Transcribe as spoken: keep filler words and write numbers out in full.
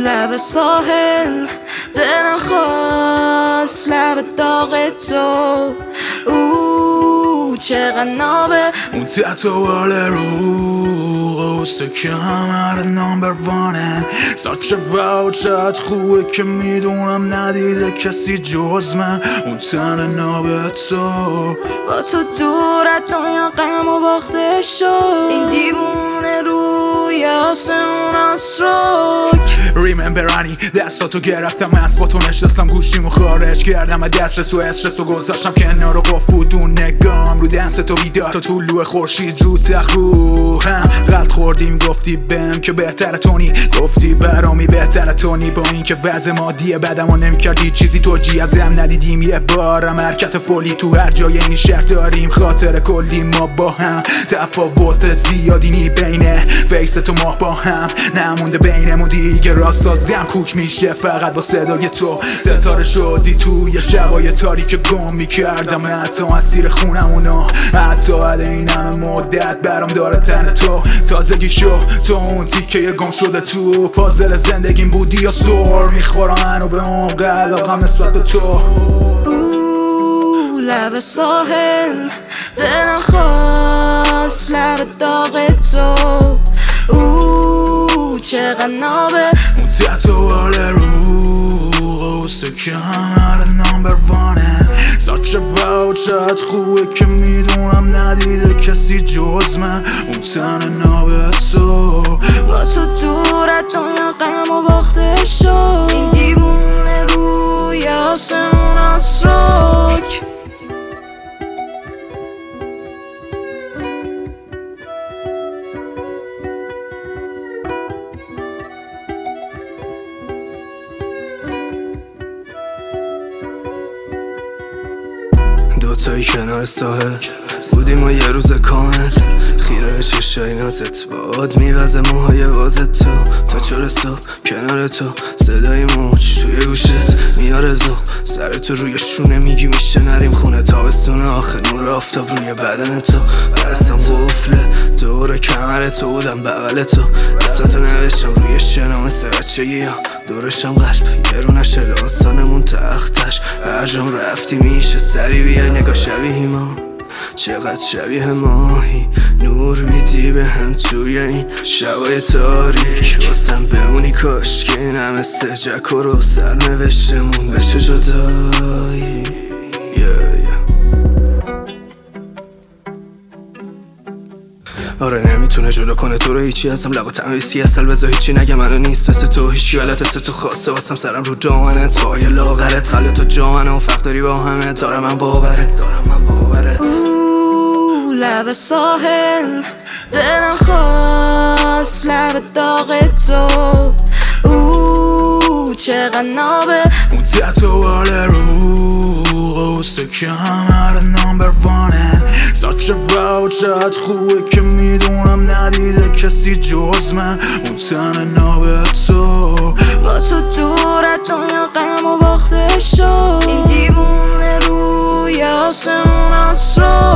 لب ساحل دلم خواست لب داغ تو او چقدر نابه اون تتوال رو قوسته که همه نامبر وانه ساچه و چت خوبه که میدونم ندیده کسی جز من اون تن نابه تو با تو دورت دنیا غم و باخته شد این دیوونه روی آسمون اسراک ریممبرانی دستاتو گرفتم از با تو نشستم گوشیمو خارج کردم از دسترس و استرسو گذاشتم کنار و قف بودون نگام رو دنس تو بیدار تا طلوع خورشید رو تخت رو هم غلط خوردیم گفتی بهم که بهتره تونی گفتی برامی بهتره تونی با اینکه وضع مادیه بدمو نمیکردی چیزی توجی ازم ندیدیم یه بارم حرکت فولی تو هر جای این شهر داریم خاطر کلی ما با هم تفاوت زیادی نی بینه فیس تو ما با هم نمونده بینمون دیگه راستازم کوک میشه فقط با صدای تو ستاره شدی توی شبای تاریک گم میکردم حتی اسیر خونمونو حتی عد این همه مدت برام داره تن تو تازگی شو تو اون تیکه گم شده تو پازل زندگیم بودی یا سور میخورم منو به عمق علاقم نسبت به تو لب ساحل دلم خواست لب داغ تو او چقدر نابه اون تتوال رو قوسته که همه نامبر وانه ساچه و چت خوبه که میدونم ندیده کسی جز من اون تن نابه تو با تو دورت دنیا غم و باخته شد این دیوونه روی آسمون اسراک دوتایی کنار ساحل بودیم ما یه روز کامل خیره چشای نازت باد میوزه موهای وازت تو تا چور صبح کنار تو صدای موج توی گوشت میاره زو سر تو روی شونه میگی میشه نریم خونه تابستون آخه نور آفتاب روی بدن تو دستم قفله دور کمر تو بودم بغل تو اسمتو نوشتم روی شنا مثل بچگی ها دورشم قلب یه رو نشه داستانمون تختش هر جام رفتی میشه سری بیای نگاه شبیهی ما چقدر شبیه ماهی نور میدی به هم توی این شبای تاریک واسم بمونی کاش که این همه سجک و رو سر نوشتمون بشه جدایی yeah, yeah. آره نمیتونه جلو کنه تو رو هیچی ازم لبا تنویسی اصل بذار هیچی نگه منو نیست مثل تو هیچی ولت است تو خواسته واسم سرم رو دامنت پای لاغرت خله تو جامنه و فرق داری با همه دارم من باورت دارم من باورت لب ساحل دلم خواست لب داغ تو او چقدر نابه اون تتوال رو قوسته که همه نامبر وانه ساچه و چت خوبه که میدونم ندیده کسی جز من اون تن نابه تو با تو دورت دنیا غم و باخته شد این دیوونه روی آسمون اسراک